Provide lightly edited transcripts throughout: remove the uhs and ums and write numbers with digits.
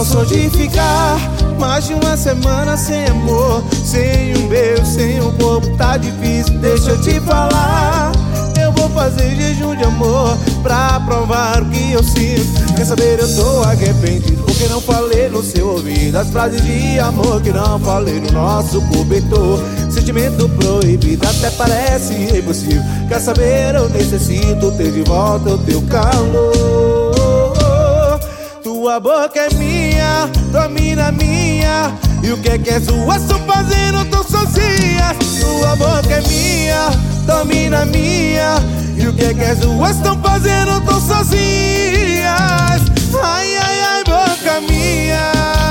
Não sou de ficar mais de uma semana sem amor, sem um beijo, sem um corpo, tá difícil. Deixa eu te falar, eu vou fazer jejum de amor pra provar o que eu sinto. Quer saber, eu tô arrependido porque não falei no seu ouvido as frases de amor que não falei no nosso cobertor. Sentimento proibido até parece impossível. Quer saber, eu necessito ter de volta o teu calor. Tua boca é minha, tua mina minha, e o que é sua estou fazendo, tô sozinha. Tua boca é minha, tua mina minha, e o que é sua estão fazendo, tô sozinhas. Ai, ai, ai, boca minha.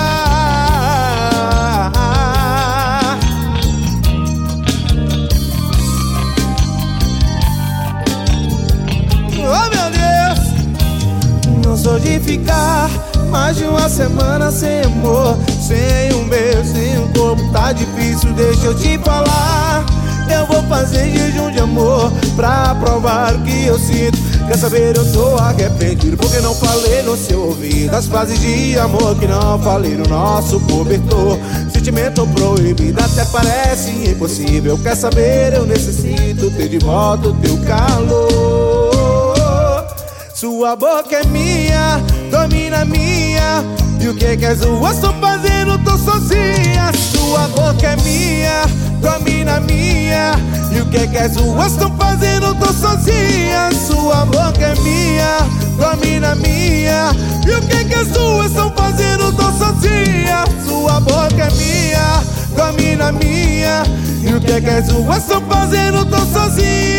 Oh, meu Deus. Não sou de ficar mais de uma semana sem amor, sem um beijo, sem um corpo, tá difícil. Deixa eu te falar, eu vou fazer jejum de amor pra provar o que eu sinto. Quer saber, eu tô arrependido porque não falei no seu ouvido as frases de amor que não falei no nosso cobertor. Sentimento proibido até parece impossível. Quer saber, eu necessito ter de volta o teu calor. Sua boca é minha, tua mina minha, e o que é sua estou fazendo, tô sozinha. Sua boca é minha, tua mina minha, e o que é sua estão fazendo, tô sozinha. Sua boca é minha, tua mina minha, e o que é sua estão fazendo, tô sozinha. Sua boca é minha, tua mina minha, e o que é sua estão fazendo, tô sozinha.